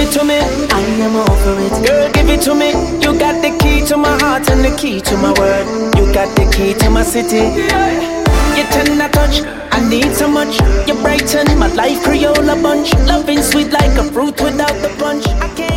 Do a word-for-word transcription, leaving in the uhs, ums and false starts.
it to me, I am over it. Girl, give it to me. You got the key to my heart and the key to my world. You got the key to my city. You tender touch, I need so much. You brighten my life, Crayola bunch. Loving sweet like a fruit without the punch. I can't